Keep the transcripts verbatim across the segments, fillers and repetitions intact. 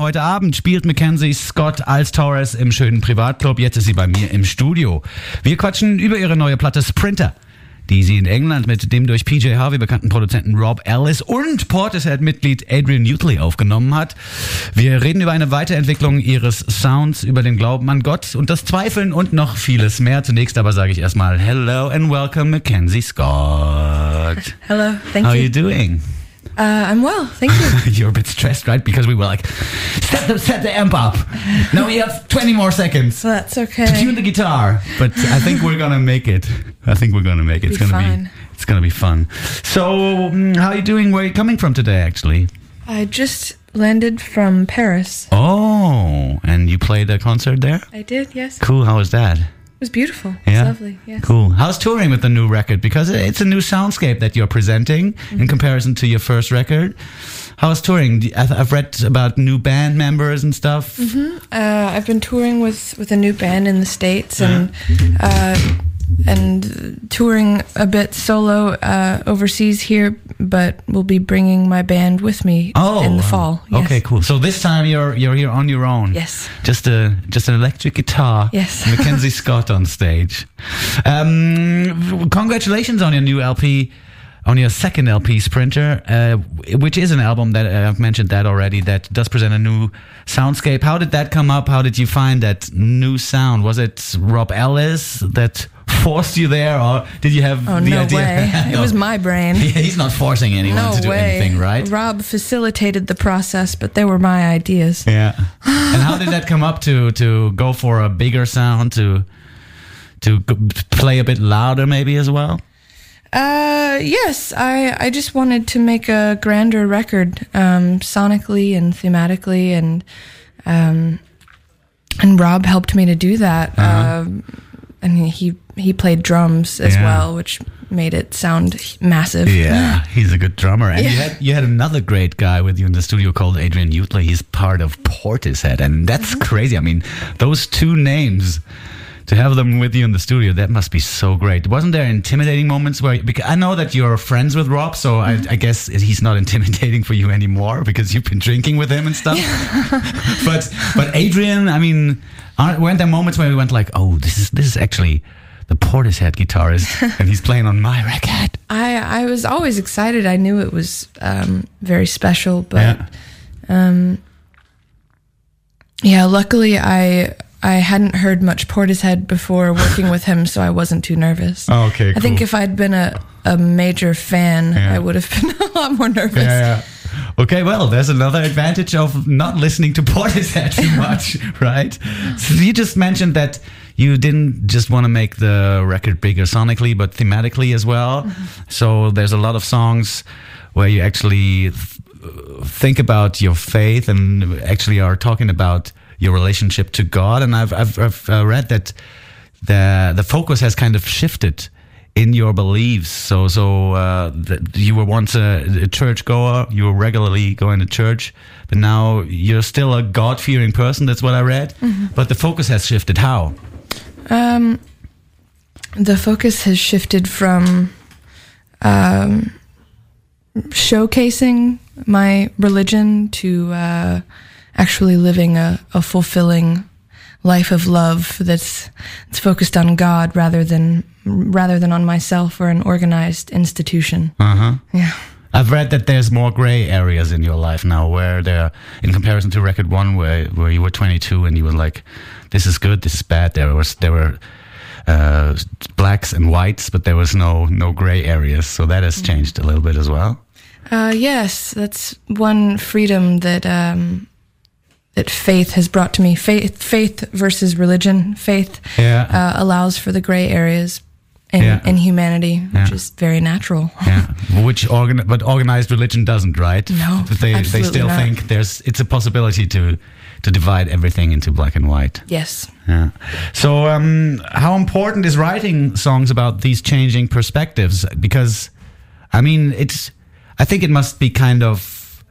Heute Abend spielt Mackenzie Scott als Torres im schönen Privatclub. Jetzt ist sie bei mir im Studio. Wir quatschen über ihre neue Platte Sprinter, die sie in England mit dem durch P J Harvey bekannten Produzenten Rob Ellis und Portishead-Mitglied Adrian Utley aufgenommen hat. Wir reden über eine Weiterentwicklung ihres Sounds, über den Glauben an Gott und das Zweifeln und noch vieles mehr. Zunächst aber sage ich erstmal Hello and welcome Mackenzie Scott. Hello, thank How you. are you doing? Uh, I'm well, thank you. You're a bit stressed, right? Because we were like, set the, set the amp up. Now we have twenty more seconds. That's okay. To tune the guitar. But I think we're gonna make it. I think we're gonna make it. It's Be gonna fine. be. It's gonna be fun. So, um, how are you doing? Where are you coming from today, actually? I just landed from Paris. Oh, and you played a concert there? I did, yes. Cool. How was that? It was beautiful. Yeah? It's lovely, yes. Cool. How's touring with the new record? Because it's a new soundscape that you're presenting mm-hmm. in comparison to your first record. How's touring? I've read about new band members and stuff. Mm-hmm. Uh, I've been touring with, with a new band in the States and uh, and touring a bit solo uh, overseas here, but we'll be bringing my band with me oh, in the fall. Yes. Okay, cool. So this time you're you're here on your own. Yes. Just a just an electric guitar. Yes. Mackenzie Scott on stage. Um, congratulations on your new L P. On your second L P, Sprinter, uh, which is an album that uh, I've mentioned that already, that does present a new soundscape. How did that come up? How did you find that new sound? Was it Rob Ellis that forced you there, or did you have oh, the no idea? Way. no. It was my brain. He's not forcing anyone no to do way. anything, right? Rob facilitated the process, but they were my ideas. Yeah. And how did that come up to to go for a bigger sound, to to play a bit louder maybe as well? Uh, yes, I, I just wanted to make a grander record, um, sonically and thematically, and, um, and Rob helped me to do that. Uh-huh. Um, and he, he played drums as yeah. well, which made it sound massive. Yeah, he's a good drummer. And yeah. you had you had another great guy with you in the studio called Adrian Utley. He's part of Portishead, and that's mm-hmm. crazy. I mean, those two names, to have them with you in the studio, that must be so great. Wasn't there intimidating moments where, because I know that you're friends with Rob, so mm-hmm. I, I guess he's not intimidating for you anymore because you've been drinking with him and stuff. but but Adrian, I mean, aren't, weren't there moments where we went like, oh, this is this is actually the Portishead guitarist and he's playing on my record? I I was always excited. I knew it was um, very special, but yeah. Um, yeah, luckily I. I hadn't heard much Portishead before working with him, so I wasn't too nervous. Oh, okay, cool. I think if I'd been a, a major fan, yeah. I would have been a lot more nervous. Yeah, yeah. Okay, well, there's another advantage of not listening to Portishead too much, right? So you just mentioned that you didn't just want to make the record bigger sonically, but thematically as well. Mm-hmm. So there's a lot of songs where you actually th- think about your faith and actually are talking about your relationship to God, and I've I've, I've uh, read that the the focus has kind of shifted in your beliefs. So so uh, the, you were once a, a church goer, you were regularly going to church, but now you're still a God fearing person. That's what I read. Mm-hmm. But the focus has shifted. How? Um, the focus has shifted from um, showcasing my religion to. Uh, actually living a, a fulfilling life of love that's, that's focused on God rather than rather than on myself or an organized institution. Uh-huh. Yeah. I've read that there's more gray areas in your life now, where there, in comparison to record one, where where you were twenty-two and you were like, this is good, this is bad. There was there were uh, blacks and whites, but there was no no gray areas. So that has changed a little bit as well. Uh, yes, that's one freedom that. Um, that faith has brought to me. Faith faith versus religion. Faith yeah. uh, allows for the gray areas in, yeah. in humanity, which yeah. is very natural. Yeah, which organ- but organized religion doesn't, right? No, they absolutely they still not. think there's it's a possibility to to divide everything into black and white. Yes. Yeah. So, um, how important is writing songs about these changing perspectives? Because, I mean, it's. I think it must be kind of.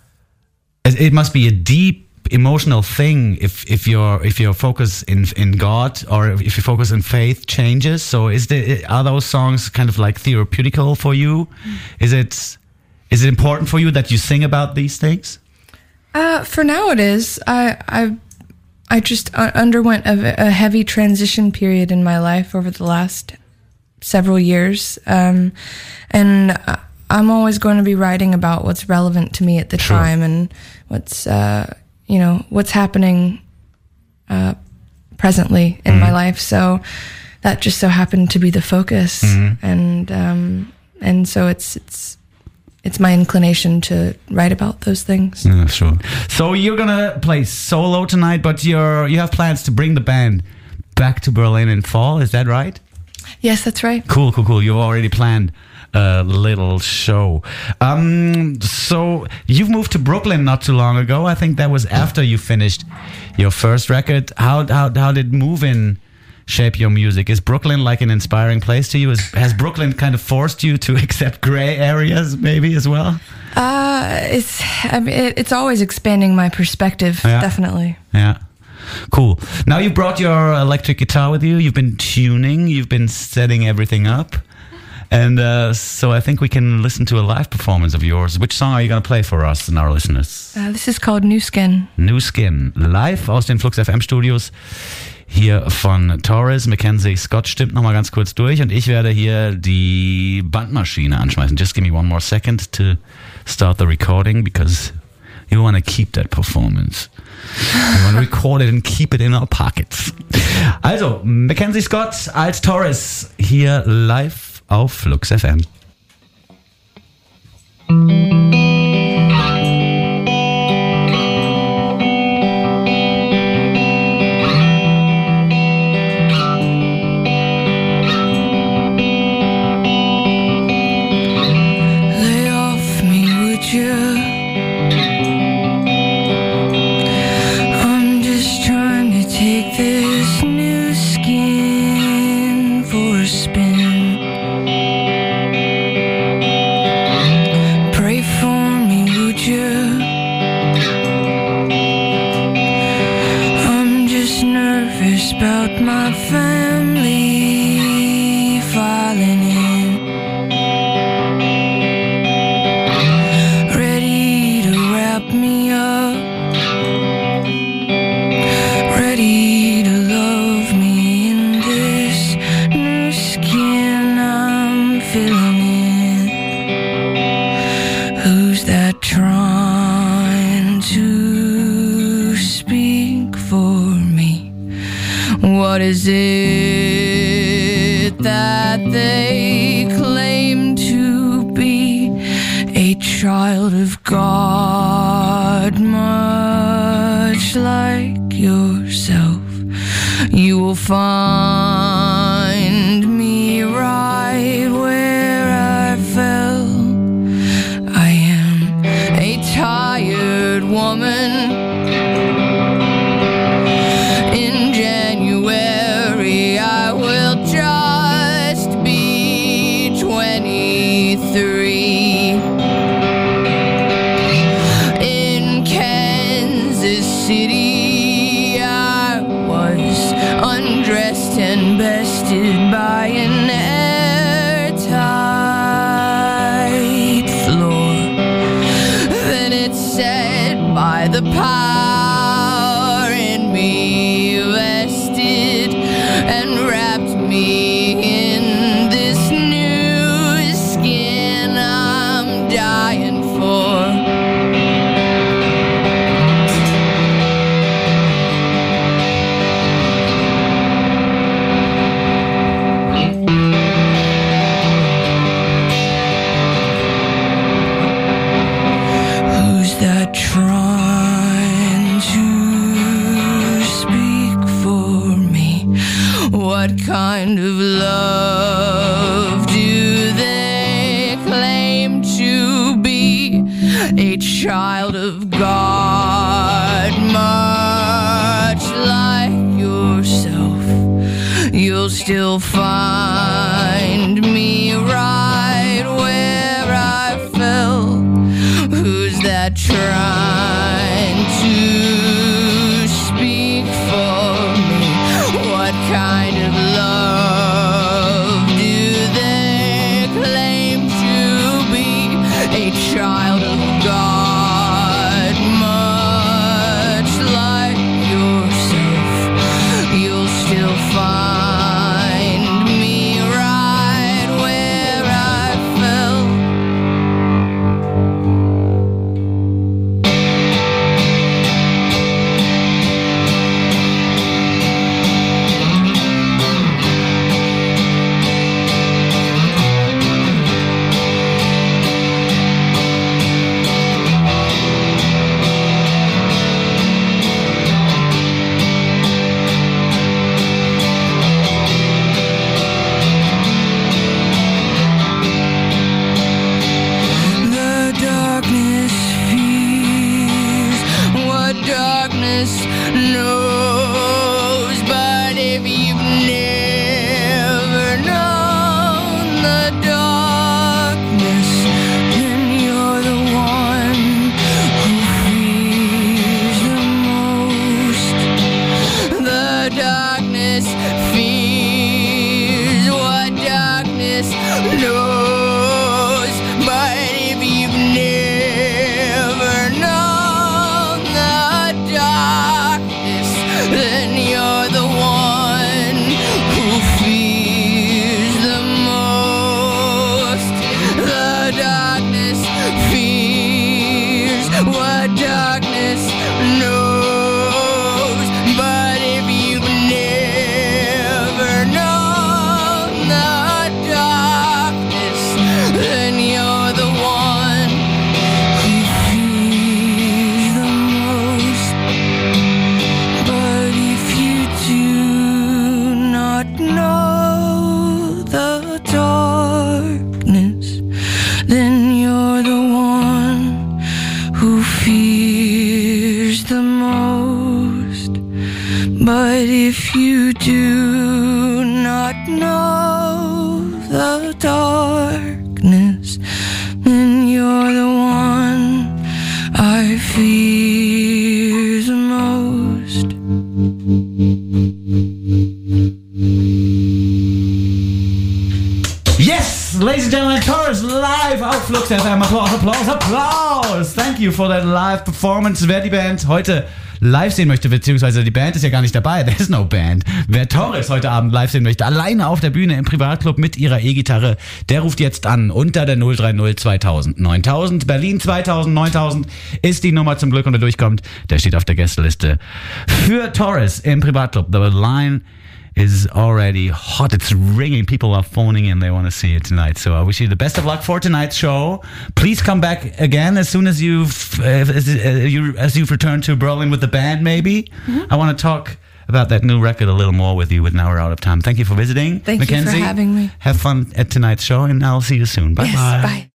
It must be a deep emotional thing if if your if your focus in in God or if your focus in faith changes. So is the are those songs kind of like therapeutical for you? Mm. Is it is it important for you that you sing about these things? Uh, for now, it is. I I I just uh, underwent a, a heavy transition period in my life over the last several years, um, and I'm always going to be writing about what's relevant to me at the sure. time and what's uh, you know what's happening uh, presently in mm-hmm. my life. So that just so happened to be the focus, mm-hmm. and um, and so it's it's. It's my inclination to write about those things. Yeah, sure. So you're gonna play solo tonight, but you're you have plans to bring the band back to Berlin in fall. Is that right? Yes, that's right. Cool, cool, cool. You've already planned a little show. Um, so you've moved to Brooklyn not too long ago. I think that was after you finished your first record. How how how did moving shape your music? Is Brooklyn like an inspiring place to you? Is, has Brooklyn kind of forced you to accept gray areas maybe as well? Uh, it's I mean, it, it's always expanding my perspective, yeah. definitely. Yeah. Cool. Now you brought your electric guitar with you. You've been tuning. You've been setting everything up. And uh, so I think we can listen to a live performance of yours. Which song are you going to play for us and our listeners? Uh, this is called New Skin. New Skin. Live aus den Flux F M Studios. Hier von Torres. Mackenzie Scott stimmt nochmal ganz kurz durch und ich werde hier die Bandmaschine anschmeißen. Just give me one more second to start the recording because you want to keep that performance. You want to record it and keep it in our pockets. Also, Mackenzie Scott als Torres hier live auf Flux F M. About my family filing in, ready to wrap me up, ready to love me in this new skin I'm filling in. Who's that trying to speak for me? What is it that they claim to be? A child of God, much like yourself. You will find me right where I fell. I am a tired woman. In Kansas City, I was undressed and bested by an airtight floor. Then it said by the power in me vested and wrapped me in this new skin I'm dying for. Who's that trying to speak for me? What kind of love do they claim to be? A child of God, much like yourself. You'll still find me right where I fell. Who's that trying to speak for me? What kind of love do they child of God, much darkness knows. But if you've never known the darkness, then you're the one who fears the most. The darkness fears what darkness knows. But if you've never known the darkness, then you're the one who fears the most. The darkness fears what darkness knows. But if you've never known the darkness, then you're the one who fears the most. But if you do not know the darkness, then you're the one who fears the most. But if you do not know the darkness, then you're the one I fear the most. Yes, ladies and gentlemen, Taurus live auf Flux F M. Applaus, Applaus, Applaus. Thank you for that live performance. Wer die Band heute live sehen möchte, beziehungsweise die Band ist ja gar nicht dabei, there's no band. Wer Taurus heute Abend live sehen möchte, alleine auf der Bühne im Privatclub mit ihrer E-Gitarre, der ruft jetzt an unter der null drei null zweitausend neuntausend. Berlin zweitausend neuntausend ist die Nummer zum Glück, und wer durchkommt, der steht auf der Gästeliste für Taurus im Privatclub. The line is already hot. It's ringing. People are phoning in. They want to see you tonight. So I wish you the best of luck for tonight's show. Please come back again as soon as you've uh, as, uh, you, as you've returned to Berlin with the band. Maybe mm-hmm. I want to talk about that new record a little more with you. With now we're out of time. Thank you for visiting. Thank Mackenzie. you for having me. Have fun at tonight's show, and I'll see you soon. Bye yes, bye. Bye.